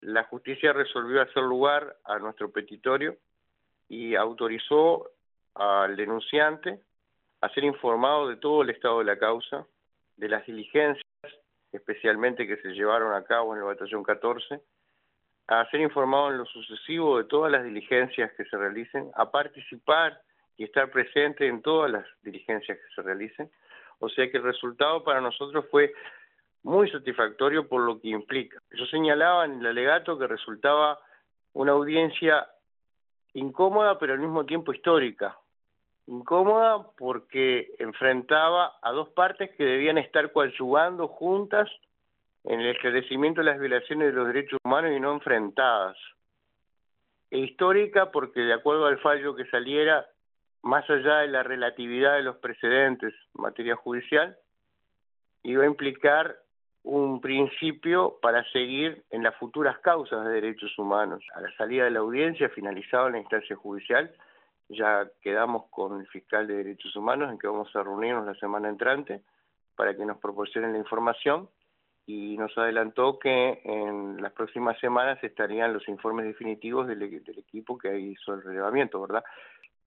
la justicia resolvió hacer lugar a nuestro petitorio y autorizó al denunciante a ser informado de todo el estado de la causa, de las diligencias, especialmente que se llevaron a cabo en el batallón 14, a ser informado en lo sucesivo de todas las diligencias que se realicen, a participar y estar presente en todas las diligencias que se realicen. O sea que el resultado para nosotros fue muy satisfactorio por lo que implica. Yo señalaba en el alegato que resultaba una audiencia incómoda, pero al mismo tiempo histórica. Incómoda porque enfrentaba a dos partes que debían estar coadyuvando juntas en el esclarecimiento de las violaciones de los derechos humanos y no enfrentadas. E histórica porque, de acuerdo al fallo que saliera, más allá de la relatividad de los precedentes en materia judicial, iba a implicar un principio para seguir en las futuras causas de derechos humanos. A la salida de la audiencia, finalizada la instancia judicial, ya quedamos con el fiscal de derechos humanos en que vamos a reunirnos la semana entrante para que nos proporcionen la información, y nos adelantó que en las próximas semanas estarían los informes definitivos del equipo que hizo el relevamiento, ¿verdad?